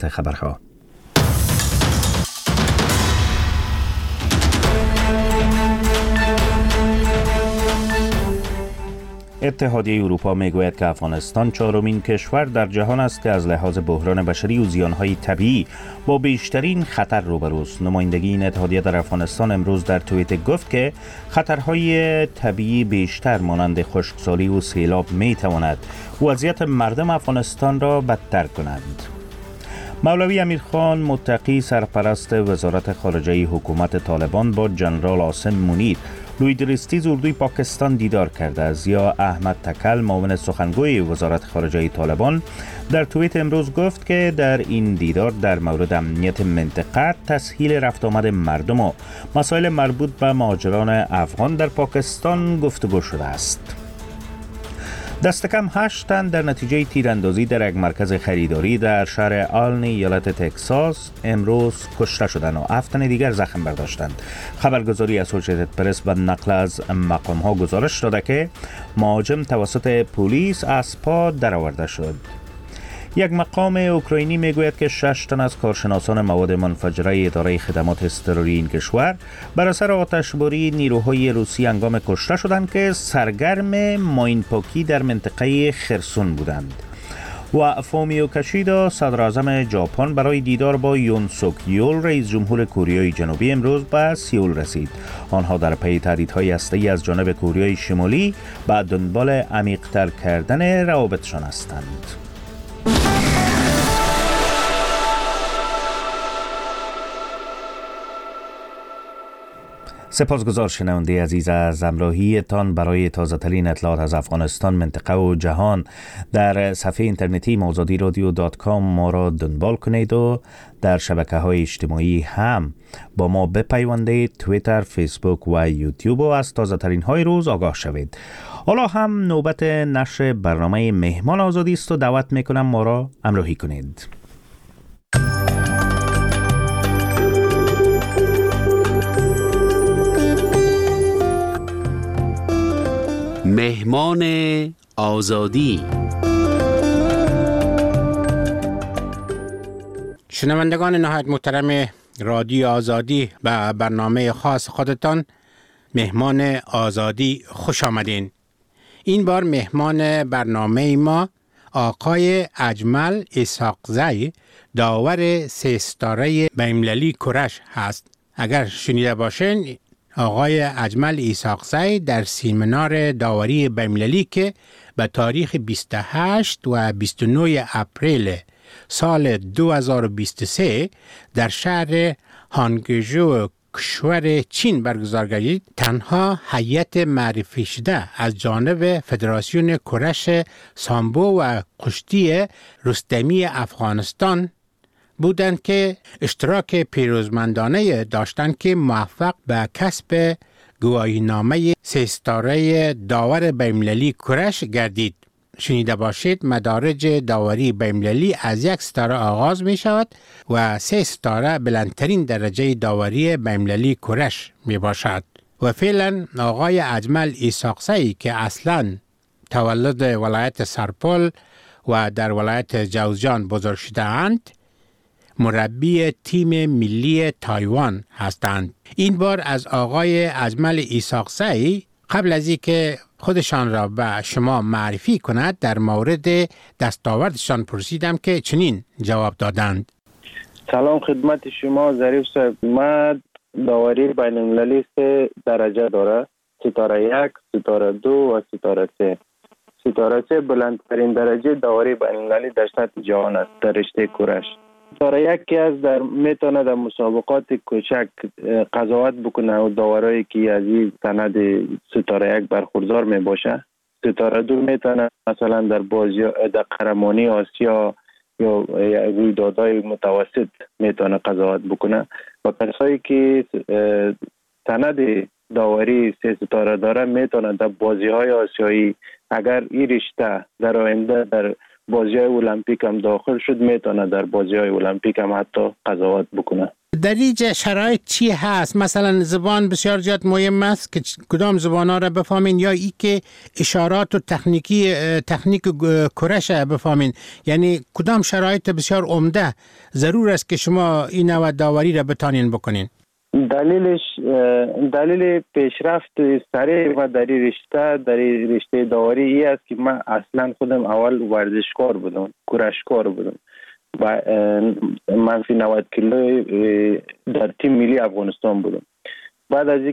خبرها. اتحادیه اروپا میگوید که افغانستان چهارمین کشور در جهان است که از لحاظ بحران بشری و زیانهای طبیعی با بیشترین خطر روبروست. نمایندگی این اتحادیه در افغانستان امروز در توییت گفت که خطرهای طبیعی بیشتر مانند خشکسالی و سیلاب میتواند وضعیت مردم افغانستان را بدتر کنند. مولوی امیرخان متقی سرپرست وزارت خارجه حکومت طالبان با جنرال عاصم منیر لویدریستیز اردوی پاکستان دیدار کرده است. یا احمد تکل معاون سخنگوی وزارت خارجه طالبان در توییت امروز گفت که در این دیدار در مورد امنیت منطقه، تسهیل رفت آمد مردم و مسائل مربوط به مهاجران افغان در پاکستان گفتگو شده است. دست کم 8 تن در نتیجه تیراندازی در یک مرکز خریداری در شهر آلنی ایالت تگزاس امروز کشته شدند و 7 تن دیگر زخم برداشتند. خبرگزاری اسوسییتد پرس به نقل از مقام‌ها گزارش داده که مهاجم توسط پلیس از پا درآورده شد. یک مقام اوکراینی میگوید که 6 تن از کارشناسان مواد منفجره اداره خدمات اضطراری این کشور بر اثر آتشباری نیروهای روسی هنگام کشته شدند که سرگرم ماینپاکی در منطقه خرسون بودند. و فومیو کشیدا صدر اعظم ژاپن برای دیدار با یون سوک یول رئیس جمهور کره جنوبی امروز به سئول رسید. آنها در پی تهدیدهای هسته‌ای از جانب کره شمالی به دنبال عمیق‌تر کردن روابطشان هستند. سپاسگزار شنونده عزیز از همراهیتان. برای تازه ترین اطلاعات از افغانستان، منطقه و جهان در صفحه اینترنتی azadiradio.com ما را دنبال کنید و در شبکه‌های اجتماعی هم با ما بپیوندید، توییتر، فیسبوک و یوتیوب، و از تازه ترین های روز آگاه شوید. حالا هم نوبت نشر برنامه مهمان آزادی است و دعوت میکنم ما را همراهی کنید. مهمان آزادی. شنوندگان نهایت محترم رادیو آزادی و برنامه خاص خودتان، مهمان آزادی، خوش آمدین. این بار مهمان برنامه ما آقای اجمل اسحاقزی، داور 3 ستاره بین‌المللی کرش هست. اگر شنیده باشین، آقای اجمل اسحاقزی در سیمینار داوری بین‌المللی که به تاریخ 28 و 29 اپریل سال 2023 در شهر هانگژو کشور چین برگزار گردید، تنها هیئت معرفی شده از جانب فدراسیون کرش سامبو و کشتی رستمی افغانستان بودند که اشتراک پیروزمندانه داشتند که موفق به کسب گواهینامه 3 ستاره داور بین‌المللی کرش گردید. شنیده باشید مدارج داوری بین‌المللی از 1 ستاره آغاز می شود و 3 ستاره بلندترین درجه داوری بین‌المللی کرش می باشد. و فعلا آقای اجمل اسحاقزی که اصلا تولد ولایت سرپل و در ولایت جوزجان بزرگ شده اند، مربی تیم ملی تایوان هستند. این بار از آقای اجمل اسحاقزی قبل از اینکه خودشان را به شما معرفی کند در مورد دستاوردشان پرسیدم که چنین جواب دادند. سلام خدمت شما ظریف صاحب. ما داوری بین المللی 3 درجه داره: ستاره 1، ستاره 2 و ستاره 3. ستاره 3 بلندترین درجه داوری بین المللی در سطح جهان است در رشته کرش. ستاره 1 که از میتونه در مسابقات کوچک قضاوت بکنه و داورایی که از این سند ستاره 1 برخوردار می باشه. ستاره 2 میتونه مثلا در بازی در قهرمانی آسیا یا رویدادهای متوسط میتونه قضاوت بکنه و کسایی که سند داوری 3 ستاره داره میتونه در بازی‌های آسیایی، اگر این رشته در آینده در بازی‌های المپیک هم داخل شد، میتونه در بازی‌های المپیک هم حتی قضاوت بکنه. در اینجا شرایط چی هست؟ مثلا زبان بسیار زیاد مهم است که کدام زبان‌ها را بفهمین، یا ای که اشارات و تکنیک کرش بفهمین؟ یعنی کدام شرایط بسیار عمده ضرور است که شما این نوع داوری را بتانین بکنین؟ دلیل پیشرفت سریع و در رشته داوری ای است که من اصلا خودم اول ورزشکار بودم، کرشکار بودم و منفی 90 کیلو در تیم ملی افغانستان بودم. بعد از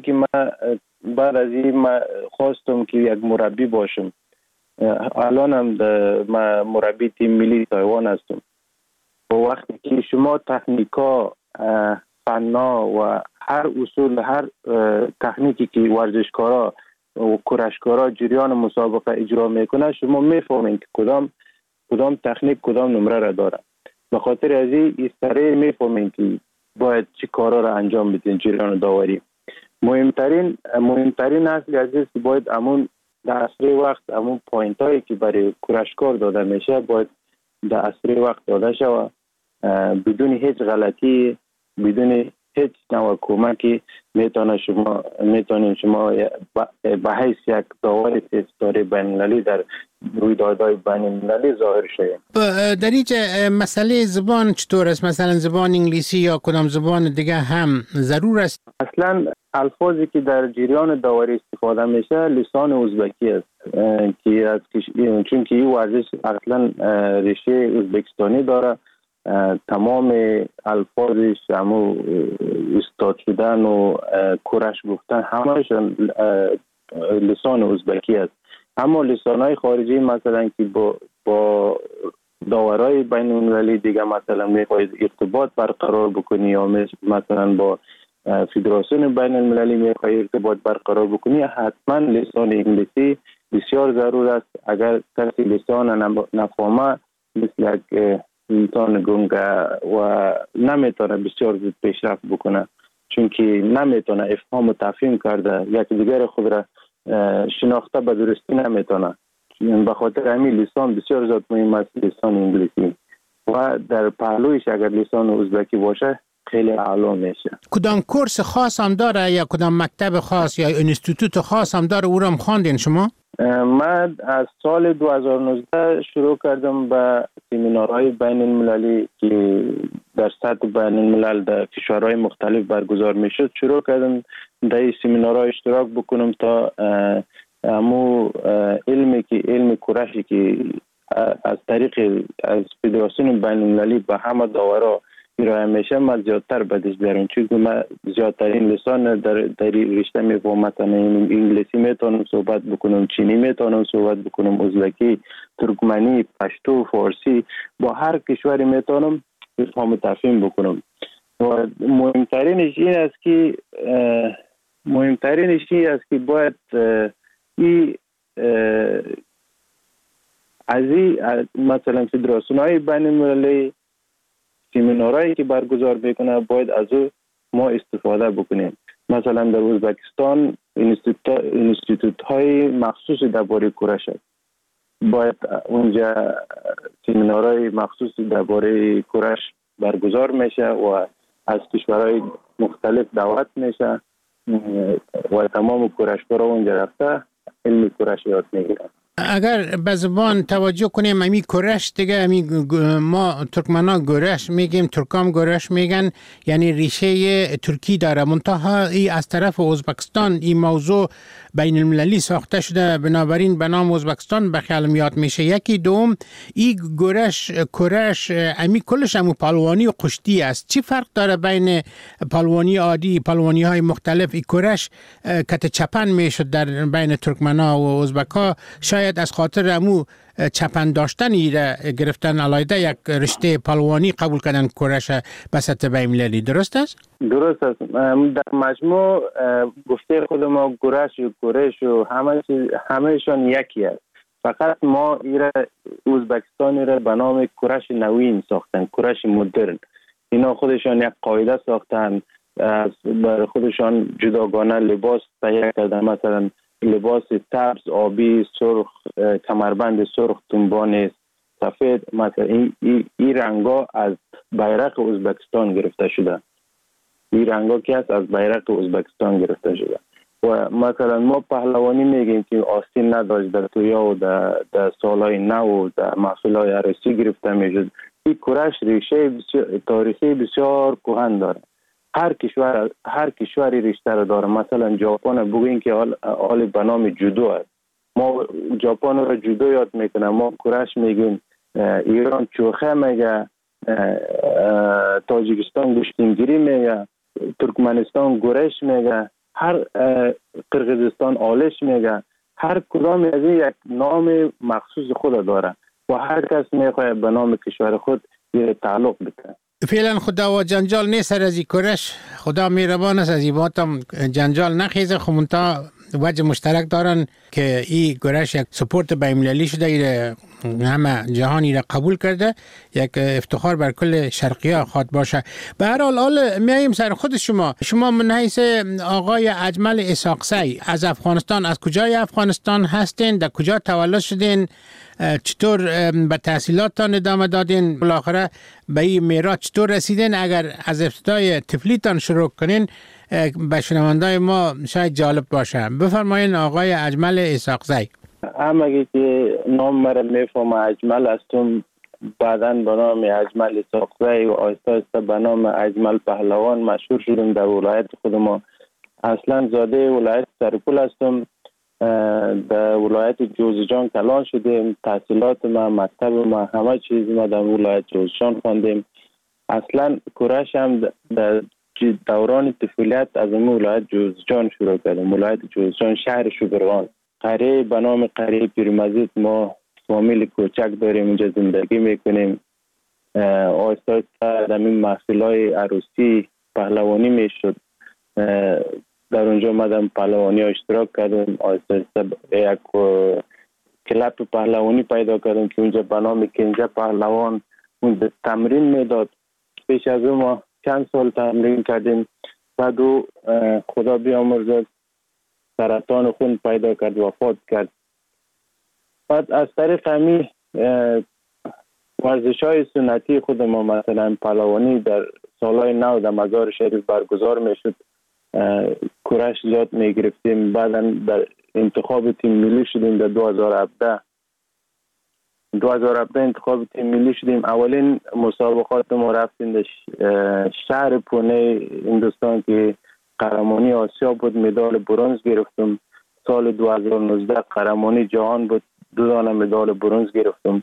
این من خواستم که یک مربی باشم. الانم من مربی تیم ملی تایوان هستم. و وقتی که شما تکنیکا، فنا و هر اصول، هر تکنیکی که ورزشکارا و کرشکارا جریان مسابقه اجرا میکنه، شما میفهمین که کدام تکنیک کدام نمره را داره. به خاطر از این سریع میفهمین که باید چی کارا را انجام بدین. جریان داوری مهمترین اصل از است که باید امون در اسرع وقت امون پوینت هایی که برای کرشکار داده میشه باید در اسرع وقت داده شود، بدون هیچ غلطی، بدون هیچ نوع کمکی میتونین شما به حیث یک داور ستاره بین‌المللی در رویدادهای بین‌المللی ظاهر شوید. در اینجا مسئله زبان چطور است؟ مثلا زبان انگلیسی یا کدام زبان دیگه هم ضرور است؟ اصلا الفاظی که در جریان داوری استفاده میشه لسان ازبکی است که چون که این ورزش اصلا ریشه ازبکستانی داره. تمام الفاظش همو استاد شدن و کرش گفتن همهشون لسان ازبکی است. اما لسانهای خارجی مثلا که با داورای بین المللی دیگه مثلا میخواید ارتباط برقرار بکنی یا مثلا با فدراسیون بین المللی میخواید ارتباط برقرار بکنی، حتما لسان انگلیسی بسیار ضرور است. اگر کسی لسان نفهمه مثل یک انسان گنگه و نمیتونه بسیار زود پیشرفت بکنه، چون که نمیتونه افهام و تفهیم کرده یک دیگر خود را شناخته به درستی نمیتونه. به خاطر همین لسان بسیار زیاد مهم است، لسان انگلیسی، و در پهلویش اگر لسان ازبکی باشه خیلی اعلا میشه. کدام کورس خاص هم داره یا کدام مکتب خاص یا انستیتوت خاص هم داره او را هم خواندین شما؟ من از سال 2019 شروع کردم به سمینارهای بین المللی که در سطح بین الملل در کشورهای مختلف برگزار می شد. شروع کردم در این سمینارها اشتراک بکنم تا امو علم کرشی که از طریق از فدراسیون بین المللی به همه داورا ارائه میشه من زیادتر بدش بیارم، چون من زیادترین لسان در رشته میفهمم. مثلا انگلیسی میتونم صحبت بکنم، چینی میتونم صحبت بکنم، ازبکی، ترکمنی، پشتو، فارسی، با هر کشوری میتونم افهام و تفهیم بکنم. و مهمترینش این است که باید از مثلا فدراسیون های بین المللی سمینارهایی که برگزار میکنه باید از او ما استفاده بکنیم. مثلا در ازبکستان اینستیتوت های مخصوص درباره کرش است، باید اونجا سمینارهای مخصوص درباره کرش برگزار میشه و از کشورهای مختلف دعوت میشه و تمام کرشکارا اونجا رفته علم کرش یاد میگیرن. اگر به زبان توجه کنیم امی کرش دیگه ما ترکمنا گرش میگیم، ترکام گرش میگن، یعنی ریشه ترکی داره. منتها ای از طرف ازبکستان این موضوع بین المللی ساخته شده، بنابراین به نام ازبکستان به خیال میاد میشه. یکی دوم ای گرش کرش امی کلش همو پالوانی و قشتی است. چی فرق داره بین پالوانی عادی، پالوانی های مختلف؟ ای کرش کت چپن میشد در بین ترکمنا و ازبکا، شاید از خاطر امو چپن داشتنی را گرفتن علایده یک رشته پالوانی قبول کردن کرش به سطح بین المللی. درست است؟ درست است. در مجموع گفته خود ما گرش و کرش و همهشان یکی است. فقط ما ایره ازبکستان را به نام کرش نوین ساختن، کرش مدرن. اینا خودشان یک قاعده ساختن، برای خودشان جداگانه لباس تهیه کردن، مثلا لباس تبز آبی، سرخ، کمربند سرخ، تنبان سفید. مثلا این رنگا از بیرق ازبکستان گرفته شده این رنگا که هست از بیرق ازبکستان گرفته شده. و مثلا ما پهلوانی میگیم که آستین نداشت در تویا و در سالهای نو و در محفلهای عروسی گرفته میشد. این کورش ریشه تاریخی بسیار کهن داره. هر کشوری ریشه را داره. مثلا ژاپن بگوین که حال به نام جودو است. ما ژاپن را جودو یاد میکنیم، ما کورش میگیم، ایران چوخه میگه، تاجیکستان گوشتینگیری میگه، ترکمنستان گورش میگه، هر قرقیزستان آلش میگه. هر کدام از این یک نام مخصوص خود داره و هر کس میخواد به نام کشور خود یه تعلق بده. فعلا خدا و جنجال نیست از این کورش، خدا مهربان است از این باتم جنجال نخیزه. خمونتا وجه مشترک دارن که این کورش یک سپورت بین‌المللی شده، همه جهانی را قبول کرده، یک افتخار بر کل شرقی‌ها خواد باشه. به هر حال میایم سر خود شما من حیث آقای اجمل اسحاقزی از افغانستان، از کجای افغانستان هستین؟ در کجا تولد شدین؟ چطور به تحصیلاتتان ادامه دادین؟ بالاخره به این میراث چطور رسیدین؟ اگر از ابتدای طفلیتان شروع کنین به شنوندای ما شاید جالب باشه. بفرمایین آقای اجمل اسحاقزی. همه که نام مرا میفهم اجمل هستم، بعدا به نام اجمل اسحاقزی و آهسته آهسته به نام اجمل پهلوان مشهور شدم در ولایت خود ما. اصلا زاده ولایت سرپل هستم، در ولایت جوزجان کلان شدیم. تحصیلات ما، مکتب ما، همه چیز ما در ولایت جوزجان خواندیم. اصلا کورش هم در دوران طفولیت از ولایت جوزجان شروع کردیم. ولایت جوزجان شهر شبرغان، قریه به نام قریه پیرمزید. ما فامیل کوچک داریم اونجا زندگی میکنیم. آهسته آهسته در این محفلهای عروسی پهلوانی میشد. در اونجا مدام پهلوانی اشتراک کردم. آهسته آهسته یک کلاب پهلوانی پیدا کردم که اونجا به نام کنجه پهلوان اونجا تمرین میداد. پیش از اون ما چند سال تمرین کردیم. بعد خدا بیامرزد سرطان خون پیدا کرد، وفات کرد. بعد از طریق همی ورزش های سنتی خود ما، مثلا پهلوانی در سالهای نو در مزار شریف برگزار میشد، کورش یاد میگرفتیم. بعدا در انتخاب تیم ملی شدیم. در 2017 انتخاب تیم ملی شدیم. اولین مسابقات ما رفتیم در شهر پونه هندوستان که قهرمانی آسیا بود، مدال برنز گرفتم. سال 2019 قهرمانی جهان بود، 2 دانه مدال برنز گرفتم.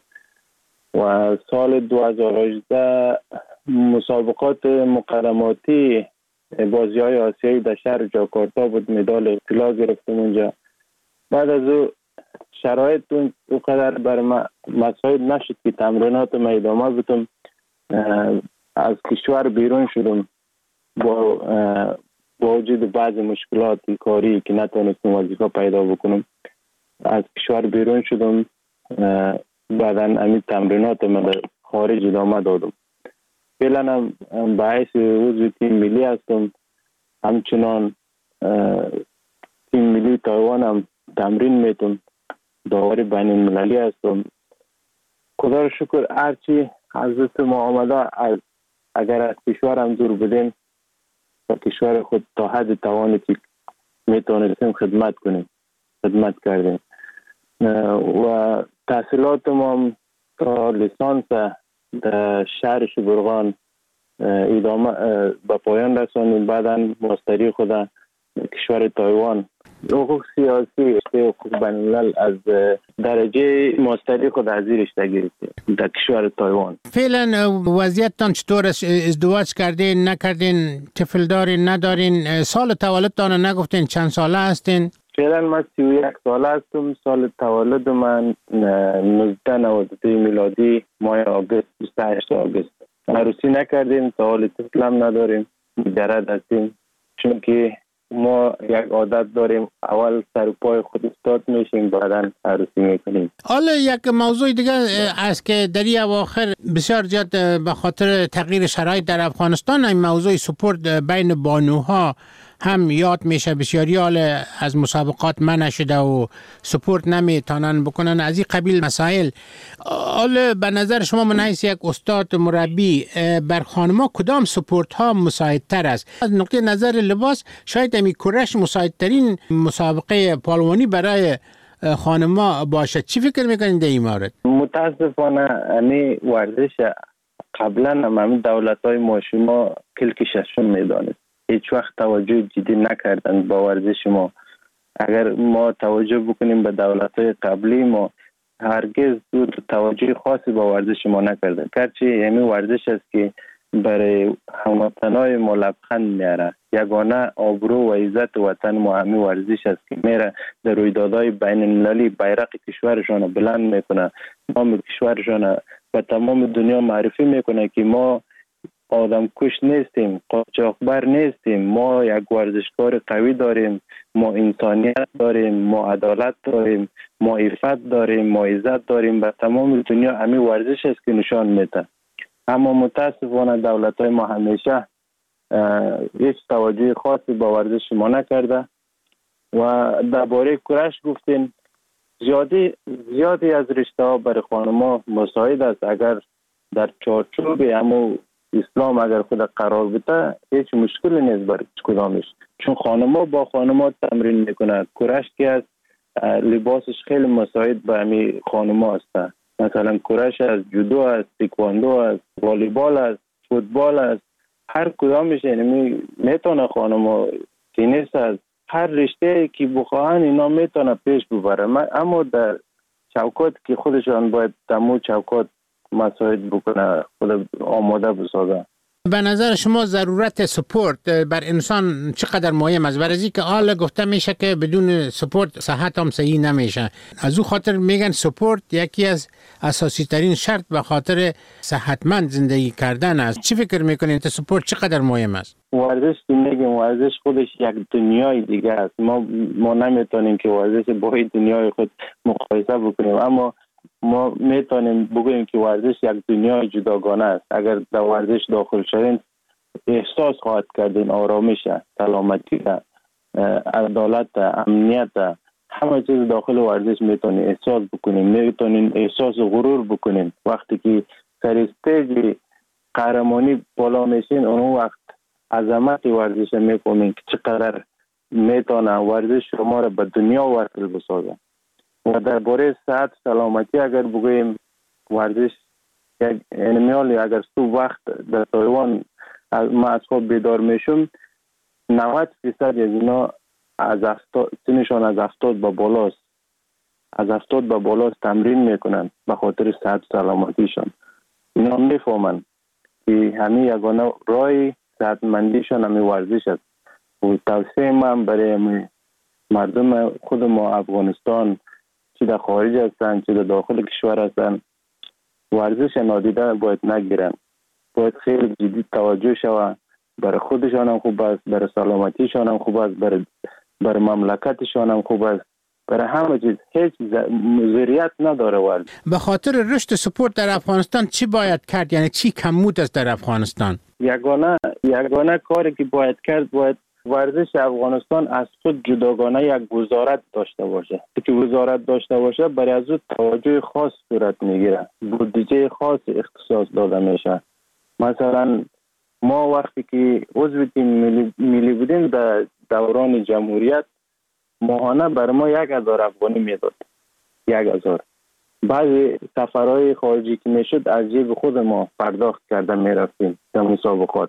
و سال 2018 مسابقات مقدماتی بازی‌های آسیایی در شهر جاکارتا بود، مدال طلا گرفتم اونجا. بعد از او شرایط اونقدر بر ما مساعد نشد که تمرینات ما ادامه بدم. از کشور بیرون شدم با وجود بعض مشکلات کاری که نتونستم وظیفه پیدا بکنم. از کشور بیرون شدم. بعدا همین تمرینات ما در خارج ادامه دادم. فعلا هم به حیث عضو تیم ملی هستم. همچنان تیم ملی تایوان هم تمرین میتونم. داور بین المللی هستم. خدا رو شکر هرچی حضرت ما آمده، اگر از کشور هم دور بدیم و کشور خود تا حد توانی که میتونستیم خدمت کنیم، خدمت کردیم. و تحصیلات ما تا لیسانس در شهر شبرغان ادامه به پایان رسانیم. بعدا ماستری خود کشور تایوان، حقوق سیاسی، حقوق بین الملل، از درجه ماستری خود از این رشته گرفتیم در کشور تایوان. فعلا وضعیتتان چطور است؟ ازدواج کردین نکردین؟ طفل دارین ندارین؟ سال تولدتان نگفتین چند ساله هستین؟ فعلا من 31 ساله هستم. سال تولد من 1992 میلادی ماه آگوست، 28 آگوست. عروسی نکردیم، تا حال طفلم نداریم، مجرد هستیم. چون که ما یک عادت داریم، اول سر پای خود استاد میشیم، بعدا عروسی میکنیم. حالا یک موضوع دیگه است که در این اواخر بسیار زیاد به خاطر تغییر شرایط در افغانستان این موضوع سپورت بین بانوها هم یاد میشه بسیاری از مسابقات منع شده و سپورت نمیتونن بکنن از این قبیل مسائل. حالا به نظر شما من حیث یک استاد مربی بر خانما کدام سپورت ها مساعدتر است؟ از نقطه نظر لباس شاید امی کرش مساعدترین مسابقه پالوانی برای خانما باشد. چی فکر میکنید در این مورد؟ متاسفانه امی ورزش قبلا هم دولت‌های ما شما کلکششون میدانست، هیچ وقت توجه جدی نکردند با ورزش ما. اگر ما توجه بکنیم به دولت‌های قبلی ما هرگز توجه خاصی با ورزش ما نکردند، گرچه یعنی ورزش است که برای هموطنای ما لبخند میاره. یگانه آبرو و عزت وطن ما همین ورزش است که میره در رویدادهای بین المللی بیرق کشورشان بلند میکنه، نام کشورشان به تمام دنیا معرفی میکنه که ما آدم کش نیستیم، قاچاقبر نیستیم، ما یک ورزشکار قوی داریم، ما انسانیت داریم، ما عدالت داریم، ما عفت داریم، ما عزت داریم. به تمام دنیا همین ورزش است که نشان میده. اما متاسفانه دولت‌های ما همیشه هیچ توجه خاصی با ورزش ما نکرده و درباره کرش گفتین زیادی از رشته‌ها برای خانم‌ها مساعد است. اگر در چارچوب همون اسلام اگر خود قرار بده هیچ مشکلی نیست برای کدامش، چون خانم‌ها با خانم‌ها تمرین میکنند. کرش که است لباسش خیلی مساعد به همین خانم‌ها است. مثلا کرش است، جودو است، تکواندو است، والیبال است، فوتبال است، هر کدامش یعنی میتونه خانم‌ها، تنیس است، هر رشته که بخواهن اینا میتونه پیش ببره. اما در چوکات که خودشان باید دمو چوکات مساعد بکنه، خود آماده بسازه. به نظر شما ضرورت سپورت بر انسان چقدر مهم است؟ برای که حالا گفته میشه که بدون سپورت صحت هم صحیح نمیشه. از او خاطر میگن سپورت یکی از اساسی ترین شرط به خاطر صحتمند زندگی کردن است. چی فکر میکنین که سپورت چقدر مهم است؟ ورزش که میگیم ورزش خودش یک دنیای دیگه است. ما نمیتونیم که ورزش با دنیای خود مقایسه بکنیم، اما ما میتونیم بگوییم که ورزش یک دنیای جداگانه است. اگر در ورزش داخل شوین احساس خواهد کردین آرامش، سلامتی، عدالت، امنیت، همه چیز داخل ورزش میتونین احساس بکنین. میتونین احساس غرور بکنین وقتی که سر استیج قهرمانی بالا میشین. اون وقت عظمت ورزش میفهمین که چقدر میتونه ورزش شما را به دنیا وصل بسازه. و درباره صحت سلامتی اگر بگوییم ورزش یک انمیالی، اگر صبح وقت در تایوان ما از خواب بیدار میشم 90% از اینا سنشان از 70 به بالاست، از 70 به بالاست تمرین میکنن به خاطر صحت سلامتیشان. اینا میفهمن که همین یگانه راه صحتمندیشان همین ورزش است. و توصیه من برای مردم خود ما افغانستان، چی در خارج هستن چی در داخل کشور هستن، ورزش نادیده باید نگیرن. باید خیلی جدی توجه شود. برای خودشان هم خوب است، برای سلامتیشان هم خوب است، برای مملکتشان هم خوب است، برای همه چیز. هیچ ضریت نداره ورزش. به خاطر رشد سپورت در افغانستان چی باید کرد؟ یعنی چی کمبود است در افغانستان؟ یگانه کاری که باید کرد، باید ورزش افغانستان از خود جداگانه یک وزارت داشته باشه. که وزارت داشته باشه برای از او توجه خاص صورت میگیره، بودجه خاص اختصاص داده میشه. مثلا ما وقتی که عضو تیم ملی بودیم در دوران جمهوریت ماهانه بر ما 1000 افغانی میداد. 1000. بعضی سفرهای خارجی که میشد از جیب خود ما پرداخت کرده میرفتیم در مسابقات.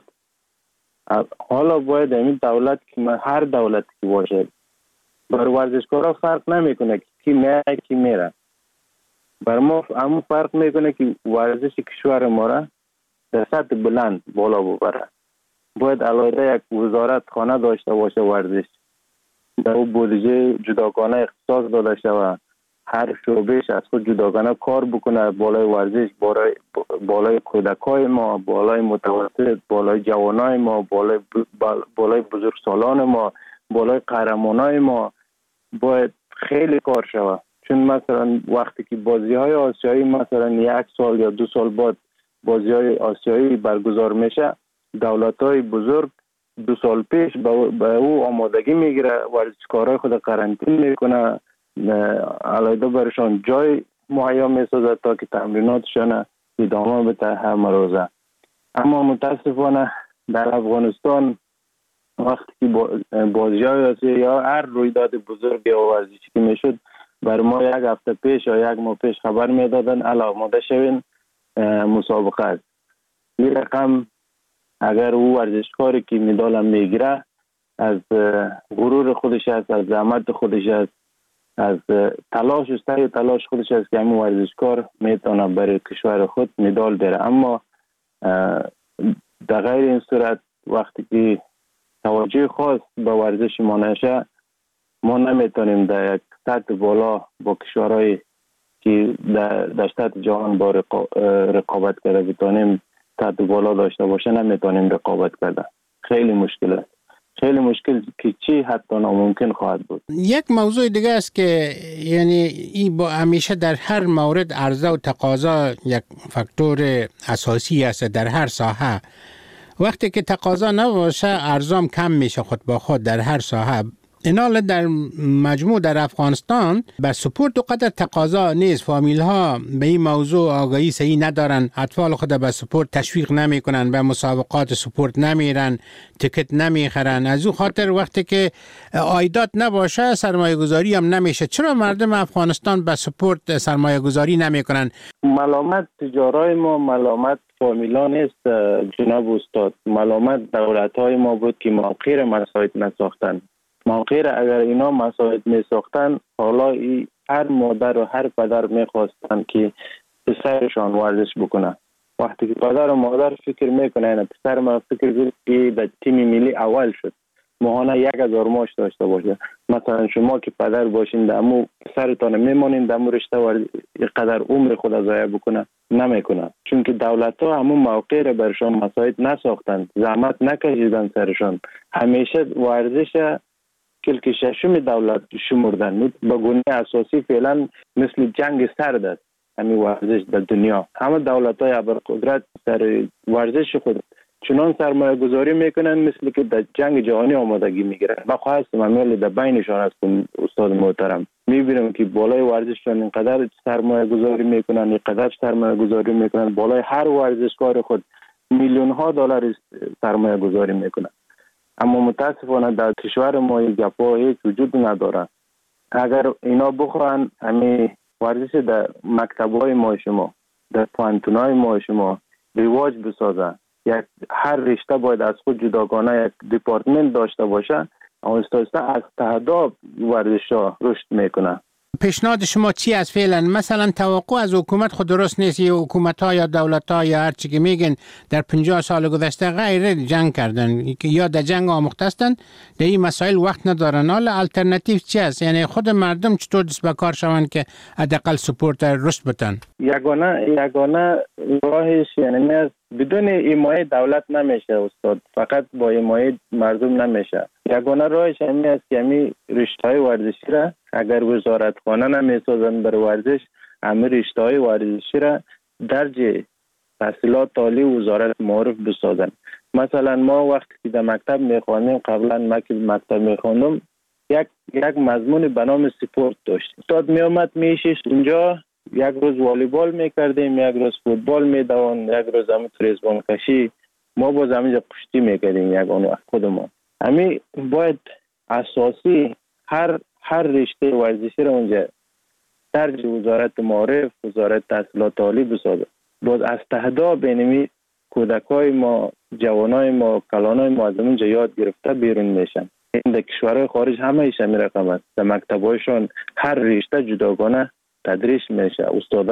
حالا باید این دولت که هر دولت که باشه بر ورزشکارا فرق نمیکنه کی میره کی میره. بر ما همون فرق میکنه که ورزش کشور ما را در سطح بلند بالا ببره. باید علاوه یک وزارت خانه داشته باشه ورزش، در او بودجه جداگانه اختصاص داده شود، هر شعبهش از خود جداگانه کار بکنه بالای ورزش، بالای کودکای ما، بالای متوسط، بالای جوانای ما، بالای بزرگسالان ما، بالای قهرمانای ما باید خیلی کار شود. چون مثلا وقتی که بازی‌های آسیایی مثلا 1 سال یا 2 سال بعد بازی‌های آسیایی برگزار میشه، دولت‌های بزرگ 2 سال پیش به او آمادگی میگیره، ورزشکارای خود قرنطینه میکنه، علیده برشان جای مهیا میسازه تا که تمریناتشان ادامه بده هر روزه. اما متاسفانه در افغانستان وقتی که بازی‌های یا هر رویداد بزرگ یا ورزشی که میشد بر ما 1 هفته پیش یا 1 ماه پیش خبر میدادن الا آماده شوین مسابقه است. این رقم اگر او ورزشکاری که مدال میگیره از غرور خودش است، از زحمت خودش است، از تلاش خودش است که همین ورزشکار میتونه برای کشور خود مدال بره. اما در غیر این صورت وقتی که توجه خاص به ورزش ما نشه، ما نمیتونیم در یک سطح بالا با کشورهای که در سطح جهان با رقابت کرده بتونیم سطح بالا داشته باشه، نمیتونیم رقابت کرده. خیلی مشکل است، خیلی مشکل که چی حتی ناممکن خواهد بود. یک موضوع دیگه است که یعنی این با همیشه در هر مورد عرضه و تقاضا یک فاکتور اساسی است در هر ساحه. وقتی که تقاضا نباشه ارزام کم میشه خود با خود در هر ساحه. اینال در مجموع در افغانستان به سپورت قدر تقاضا نیست. فامیل ها به این موضوع آگاهی صحیح ندارن، اطفال خود به سپورت تشویق نمیکنن، به مسابقات سپورت نمیرن، تیکت نمیخرن. از او خاطر وقتی که عایدات نباشه سرمایه گذاری هم نمیشه. چرا مردم افغانستان به سپورت سرمایه گذاری نمیکنن؟ ملامت تجارای ما، ملامت فامیلا نیست جناب استاد، ملامت دولت های ما بود که موقع مساعد نساختن. موقع اگر اینا مساعد می ساختن حالا هر مادر و هر پدر می خواستن که پسرشان ورزش بکنه. وقتی که پدر و مادر فکر میکنه اینا پسر ما فکر بود که در تیم ملی اول شد ماهانه 1000 ماش داشته باشه. مثلا شما که پدر باشین دمو پسرتان میمونین دمو رشته قدر عمر خود ضایع بکنه نمیکنه، چون که دولت ها همون موقع را برشان مساعد نساختن، زحمت نکشیدن سرشان. همیشه ورزش کلک ششم دولت شمردن به گونه اساسی فعلا مثل جنگ سرد است همین ورزش در دنیا. همه دولت های ابرقدرت سر ورزش خود چنان سرمایه گذاری میکنن مثل که در جنگ جهانی آمادگی میگیرن. من خواستم امیل در بینشان هستم استاد محترم، میبینم که بالای ورزششان اینقدر سرمایه گذاری میکنن، اینقدر سرمایه گذاری میکنن، بالای هر ورزشکار خود میلیون ها دلار سرمایه گذاری میکنن. اما متاسفانه در کشور ما این گپا هیچ وجود نداره. اگر اینا بخواهن همین ورزش در مکتب‌های ما شما، در پانتونای ما شما رواج بسازن، یک هر رشته باید از خود جداگانه یک دیپارتمنت داشته باشه، آهسته از تهداب ورزش‌ها رشد میکنه. پیشنهاد شما چی است فعلا؟ مثلا توقع از حکومت خود درست نیست. یا حکومت ها یا دولت ها یا هر چی که میگن در 50 سال گذشته غیر جنگ کردن یا در جنگ آموخته هستن، در این مسائل وقت ندارن. حالا الटरनेटिव چی است؟ یعنی خود مردم چطور دست به کار شوند که حداقل سپورت رشد بدن؟ یگانه راهش یعنی بدون حمایت دولت نمیشه استاد، فقط با حمایت مردم نمیشه. یگانه راهش همین است که همین رشته‌های ورزشی را اگر وزارتخانه نمیسازن بر ورزش، همین رشته‌های ورزشی را درج تحصیلات عالی وزارت معرف بسازن. مثلا ما وقتی که در مکتب میخوانیم، قبلا مکتب میخوندم، یک مضمون به نام سپورت داشتیم. استاد میومد میشیش اونجا، یک روز والیبال میکردیم، یک روز فوتبال میدوان، یک روز هم تریزبان کشی، ما باز همینجا کشتی میکردیم یک آن وقت خودمان. همین باید اساسی هر رشته ورزشی را اونجا درج وزارت معارف، وزارت تحصیلات عالی بسازه. باز از تهدا بینمی کودکای ما، جوانای ما، کلانای ما از اونجا یاد گرفته بیرون میشن. این در کشورهای خارج همه ایش همین رقم است. در مکتبایشان هر رشته جداگانه تدریس میشه.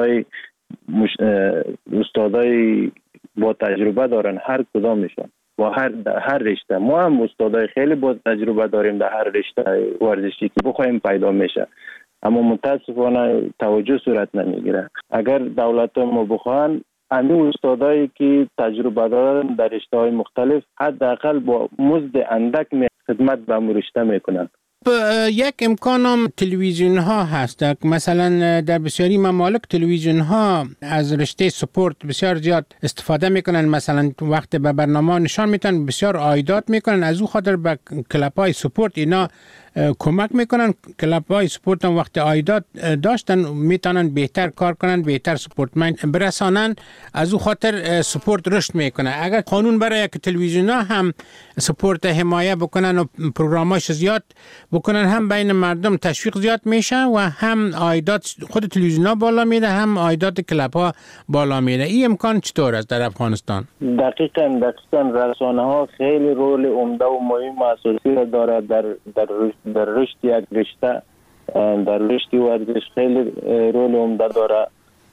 استادای با تجربه دارن هر کدامشون با هر رشته. ما هم استادای خیلی با تجربه داریم در هر رشته ورزشی که بخوایم پیدا میشه، اما متاسفانه توجه صورت نمیگیره. اگر دولت ما بخوان همین استادایی که تجربه دارن در رشته‌های مختلف حداقل با مزد اندک خدمت به رشته میکنن. یک امکان هم تلویزیون ها هست. مثلا در بسیاری ممالک تلویزیون ها از رشته سپورت بسیار زیاد استفاده میکنن. مثلا وقت به برنامه نشان میتن بسیار عایدات میکنن، از او خاطر به کلاب های سپورت اینا کمک میکنن. کلاب های سپورت هم وقت عایدات داشتن میتونن بهتر کار کنن، بهتر سپورتمن برسانن، از او خاطر سپورت رشد میکنه. اگر قانون برای یک تلویزیون ها هم سپورت حمایه بکنن و پروگراماش زیاد بکنن، هم بین مردم تشویق زیاد میشه و هم عایدات خود تلویزیون ها بالا میره، هم عایدات کلاب ها بالا میره. این امکان چطور است در افغانستان؟ دقیقاً رسانه ها خیلی رول عمده و مهم و اساسی را دارد در رشد یک رشته، در رشد ورزش خیلی رول عمده داره.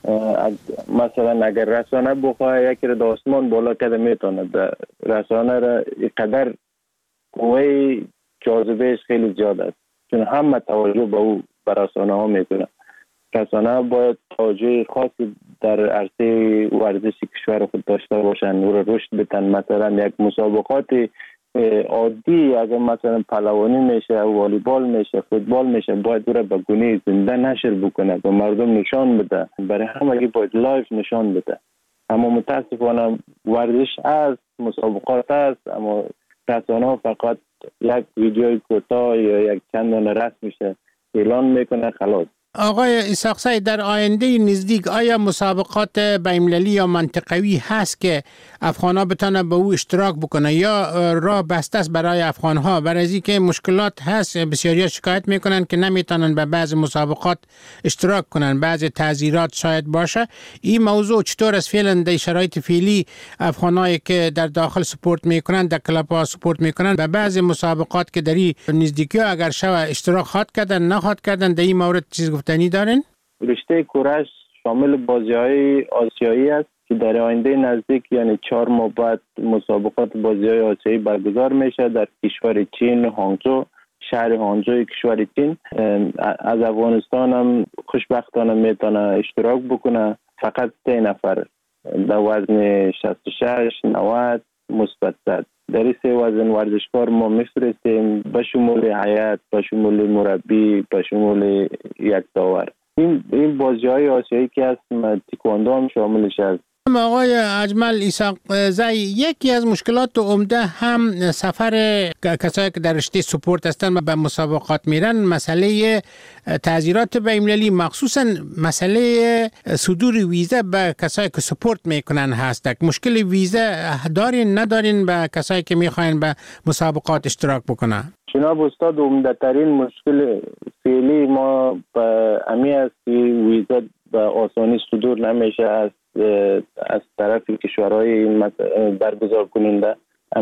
مثلا اگر رسانه بخواه یکی را در آسمان بالا کده میتونه، رسانه را اینقدر قوه جاذبهش خیلی زیاد است، چون همه توجه به او به رسانه ها میکنه. رسانه باید توجه خاصی در عرصه ورزش کشور خود داشته باشن، او را رشد بدن. مثلا یک مسابقات عادی اگر مثلا پهلوانی میشه، والیبال میشه، فوتبال میشه، باید او را به گونه زنده نشر بکنه، به مردم نشان بده، برای همگی باید لایف نشان بده. اما متاسفانه ورزش است، مسابقات است، اما رسانه ها فقط یک ویدیوی کوتاه یا یک چند دانه رسم میشه اعلان میکنه خلاص. آقای اسحاقزی، در آینده نزدیک آیا مسابقات بین‌المللی یا منطقوی هست که افغان‌ها بتونن به او اشتراک بکنه، یا راه بسته است برای افغان‌ها؟ برای از اینکه مشکلات هست، بسیاری شکایت میکنن که نمیتونن به بعض مسابقات اشتراک کنن، بعض تعزیرات شاید باشه. این موضوع چطور است فعلا در شرایط فعلی؟ افغانایی که در داخل سپورت میکنن، در کلاب‌ها سپورت میکنن، به بعض مسابقات که در این نزدیکی‌ها اگر شوه اشتراک خواد کردن نخواد کردن، در این مورد چیز گفتنی دارین؟ رشته کورش شامل بازی‌های آسیایی است که در آینده نزدیک، یعنی 4 ماه بعد، مسابقات بازی‌های آسیایی برگزار میشه در کشور چین، هانگزو، شهر هانگزو کشور چین. از افغانستان هم خوشبختانه میتونه اشتراک بکنه، فقط 3 نفر در وزن 66 90 مثبت 100. در این 3 وزن ورزشکار ما میفرستیم، به شمول هیئت، به شمول مربی، به شمول یک داور. این بازی‌های آسیایی که هست، تکواندو هم شاملش است. آقای اجمل اسحاقزی، یکی از مشکلات عمده هم سفر کسایی که در رشته سپورت هستن و به مسابقات میرن، مسئله تعزیرات بین‌المللی، مخصوصا مسئله صدور ویزا به کسایی که سپورت میکنن هست. مشکل ویزا دارین ندارین به کسایی که میخواین به مسابقات اشتراک بکنن؟ جناب استاد، عمده ترین مشکل فعلی ما به امی است که ویزا به آسانی صدور نمیشه از طرف کشورهای برگزار کننده.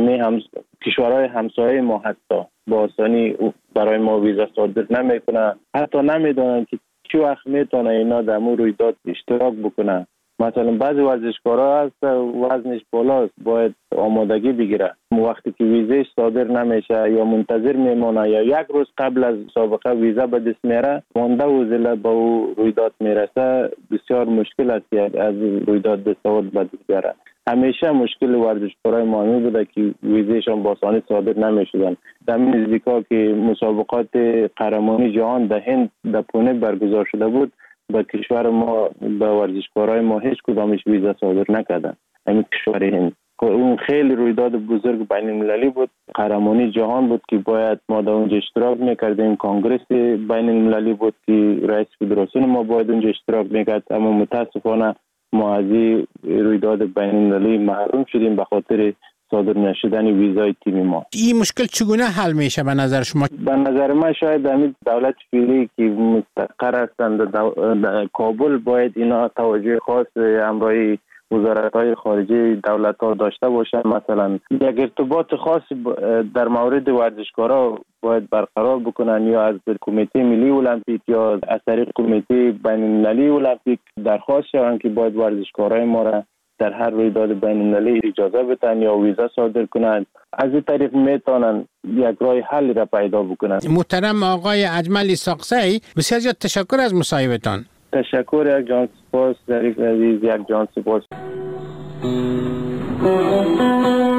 کشورهای همسایه ما حتی به آسانی برای ما ویزا صادر نمیکنه، حتی نمیدونن که چی وقت میتونه اینا در مورد رویداد اشتراک بکنه. مثلا بعضی ورزشکارا هست وزنش بالاست، باید آمادگی بگیره، وقتی که ویزاش صادر نمیشه یا منتظر میمونه یا یک روز قبل از مسابقه ویزا به دست میره، مانده و زله به او رویداد میرسه، بسیار مشکل است از رویداد به صورت به دست بیاره. همیشه مشکل ورزشکارای ما بوده که ویزاشون با آسانی صادر نمیشدن. در نزدیکا که مسابقات قهرمانی جهان در هند در پونه برگزار شده بود، به کشور ما، به ورزشکارای ما هیچ کدامش ویزا صادر نکردن. همین کشور هند، اون خیلی رویداد بزرگ بین المللی بود، قهرمانی جهان بود که باید ما در اونجا اشتراک میکردیم. کنگرس بین المللی بود که رئیس فدراسیون ما باید اونجا اشتراک میکرد، اما متاسفانه ما از این رویداد بین المللی محروم شدیم به خاطر صادر نشدن ویزای تیم ما. این مشکل چگونه حل میشه به نظر شما؟ به نظر من شاید همین دولت فعلی که مستقر هستند در کابل باید اینا توجه خاص همراهی وزارت‌های خارجه دولت‌ها داشته باشن. مثلا یک ارتباط خاص در مورد ورزشکارا باید برقرار بکنن، یا از کمیته ملی المپیک یا از طریق کمیته بین‌المللی المپیک درخواست شوند که باید ورزشکارای ما را در هر رویداد بین‌المللی اجازه بدن یا ویزا صادر کنند. از این طریق میتونن یک راه حل را پیدا بکنند. محترم آقای اجمل اسحاقزی، بسیار زیاد تشکر از مصاحبتان. تشکر، یک جان سپاس. ظریف عزیز، یک جان سپاس.